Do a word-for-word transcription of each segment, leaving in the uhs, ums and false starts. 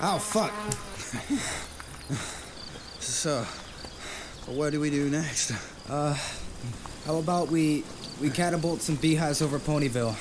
Oh, fuck. So, what do we do next? Uh, how about we we catapult some beehives over Ponyville?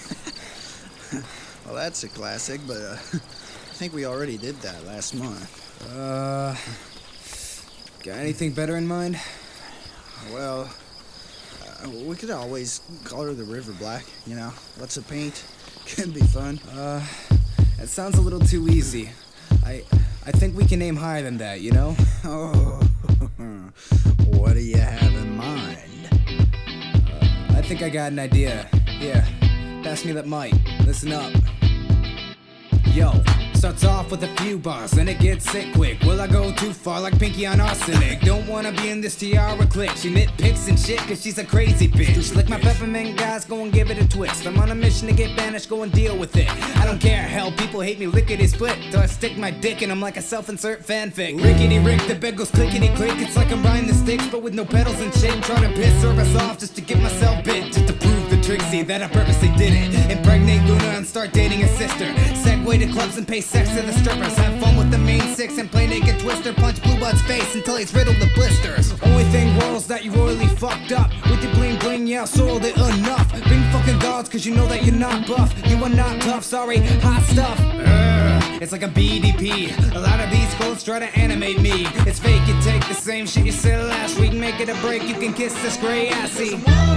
Well, that's a classic, but uh, I think we already did that last month. Uh, got anything better in mind? Well, uh, we could always color the river black, you know? Lots of paint. Could be fun. Uh, that sounds a little too easy. I I think we can aim higher than that, you know? Oh, what do you have in mind? Uh, I think I got an idea. Here, pass me that mic. Listen up. Yo, starts off with a few bars, then it gets sick quick. Will I go too far like Pinky on arsenic? Don't wanna be in this tiara clique. She nitpicks and shit cause she's a crazy bitch. Lick my peppermint guys, go and give it a twist. I'm on a mission to get banished, go and deal with it. I don't care, hell, people hate me lickety split. Till I stick my dick in them like a self-insert fanfic. Rickety Rick, the bed goes clickety click. It's like I'm riding the sticks but with no pedals and shit. Trying to piss service off just to get myself bit. Just to prove the Trixie that I purposely did it. Impregnate Luna and start dating her sister. Segue to clubs and pay sex to the strippers. Have fun with the main six and play naked twister. Punch Blue Bud's face until he's riddled with blisters. Only thing royals that you royally fucked up. With your bling bling, yeah, soiled it enough. Bring fucking gods cause you know that you're not buff. You are not tough, sorry, hot stuff. Ugh, it's like a B D P. A lot of these clothes try to animate me. It's fake, you take the same shit you said last week. Make it a break, you can kiss this gray assy.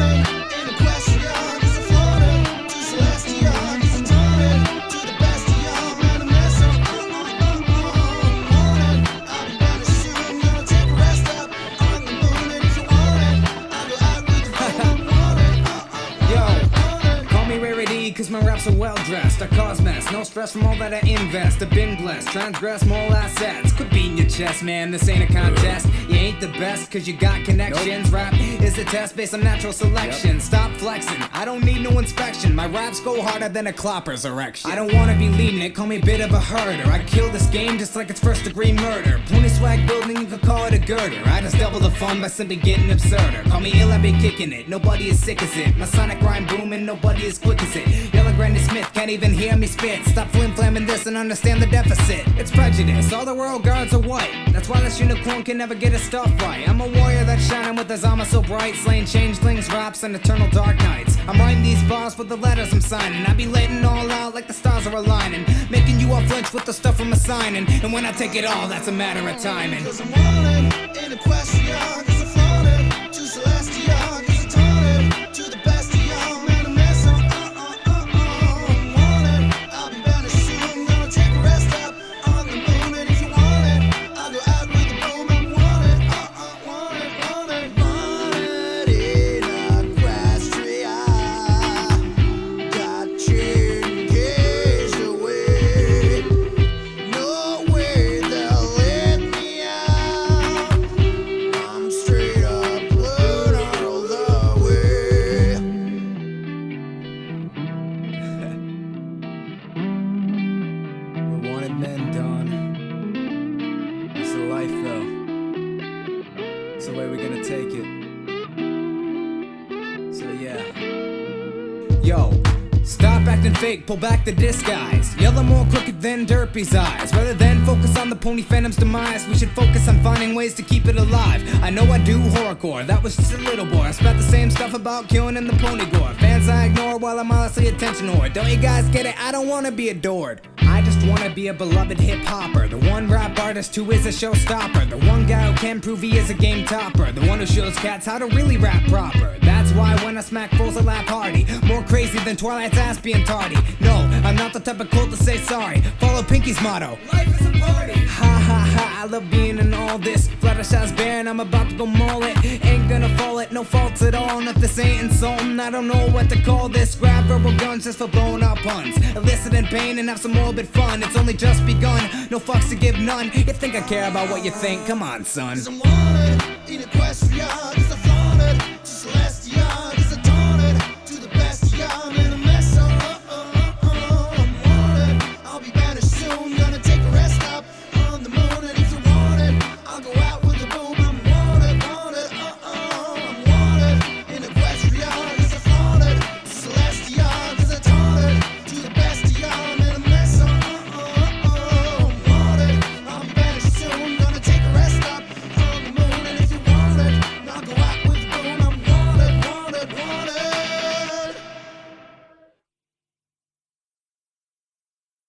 Cause my raps are well dressed, I cause mess, no stress from all that I invest. I've been blessed, transgress more assets. Quit beating your chest, man, this ain't a contest. You ain't the best cause you got connections. Nope. Rap is a test based on natural selection. Yep. Stop flexing, I don't need no inspection. My raps go harder than a clopper's erection. I don't wanna be leading it, call me a bit of a herder. I kill this game just like it's first degree murder. Pony swag building, you could call it a girder. I just double the fun by simply getting absurder. Call me ill, I be kicking it, nobody is sick as it. My sonic rhyme booming, nobody is quick as it. Yellow Granny Smith can't even hear me spit. Stop flim-flamming this and understand the deficit. It's prejudice, all the royal guards are white. That's why this unicorn can never get a stuff right. I'm a warrior that's shining with his armor so bright. Slaying changelings, raps, and eternal dark nights. I'm writing these bars with the letters I'm signing. I be letting all out like the stars are aligning. Making you all flinch with the stuff I'm assigning. And when I take it all, that's a matter of timing. Cause I'm wanted in a question, cause I'm floated to celestial, cause I'm taunted to the best of y'all. Man, a mess up. Men, Don. It's the life, though. It's the way we're gonna take it. So, yeah. Yo, stop acting fake, pull back the disguise. Yellow more crooked than Derpy's eyes. Rather than focus on the pony phantom's demise, we should focus on finding ways to keep it alive. I know I do horrorcore, that was just a little boy. I spat the same stuff about killing in the pony gore. Fans I ignore while I'm honestly attention whore. Don't you guys get it? I don't wanna be adored. I just wanna be a beloved hip-hopper. The one rap artist who is a showstopper. The one guy who can prove he is a game topper. The one who shows cats how to really rap proper. That's why when I smack fools I laugh hardy. More crazy than Twilight's ass being tardy. No, I'm not the type of cool to say sorry. Follow Pinky's motto, life is a party. Ha ha ha, I love being in all this. Fluttershy's bare and I'm about to go maul it. Ain't gonna fall it, no faults at all. And if this ain't insulting, I don't know what to call this. Grab verbal guns just for blowing up puns. Eliciting pain and have some morbid fun. It's only just begun, no fucks to give none. You think I care about what you think? Come on, son. Cause I'm wanted in a question,